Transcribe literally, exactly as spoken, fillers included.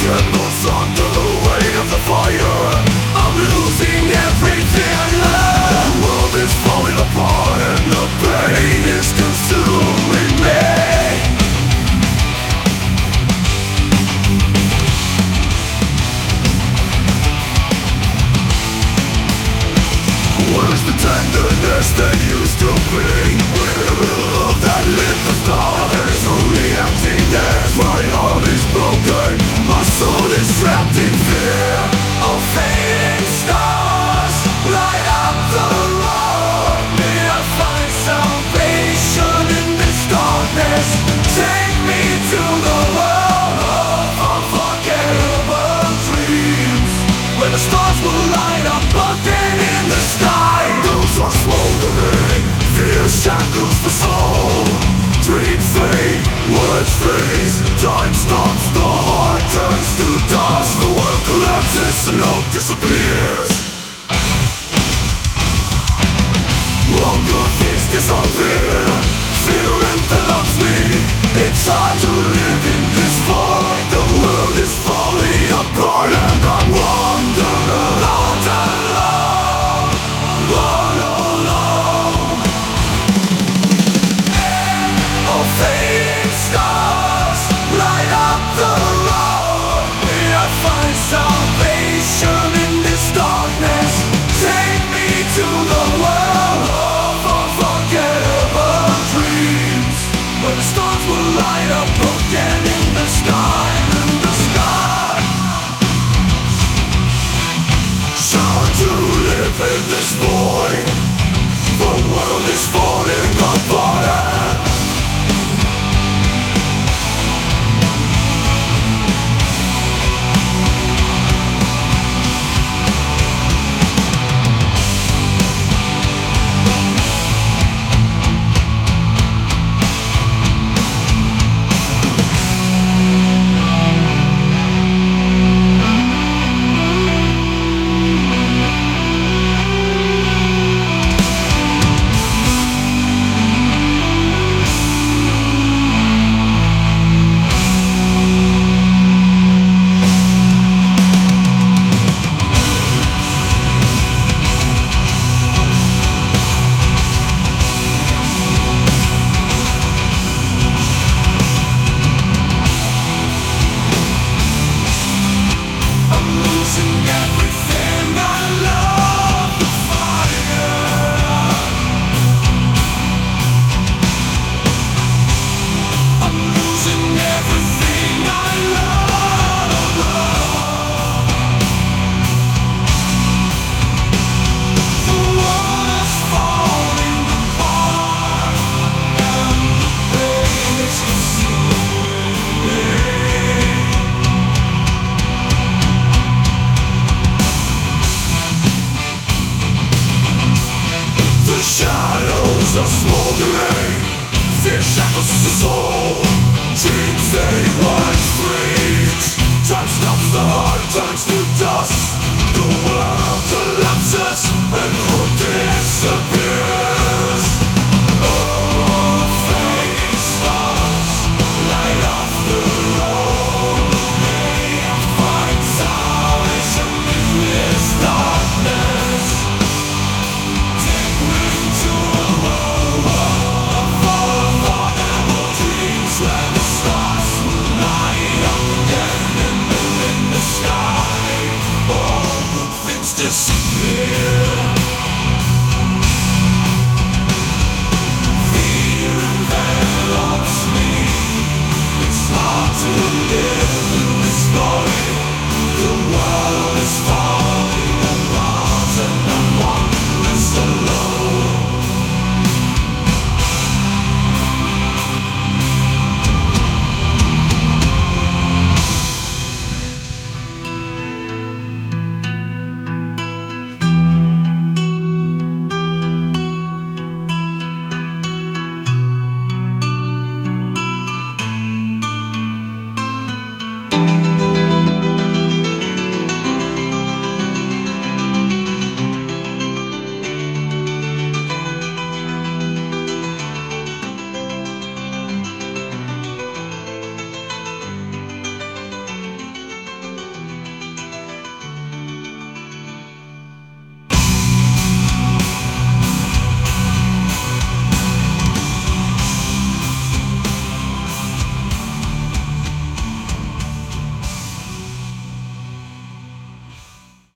trembles under the weight of the fire. I'm losing everything. The world is falling apart and the pain is consuming me. Where's the tenderness that used to be? We're in the middle of that lit the star. There's only emptiness. My heart is broken. My soul is trapped in fear. Oh, fading stars, light up the road. May I find salvation in this darkness. Take me to the world of unforgettable dreams, where the stars will light up again in the sky. Those are smoldering, fear shackles the soul. Dreams fade, words freeze, time stops, the heart turns to dust. The world collapses and hope disappears. All good things disappear. Fear envelops me. It's hard to live in this void. The world is falling apart and I'm wandering alone, alone, alone, alone. Oh, fading stars, light up the road. May I find salvation in this darkness. Take me to the world of unforgettable dreams, where the stars will light up again in the sky, in the sky. So to live in this void, the world is falling apart. Shadows are smoldering, fear shackles the soul. Dreams they once freeze, time stops, the heart turns to dust.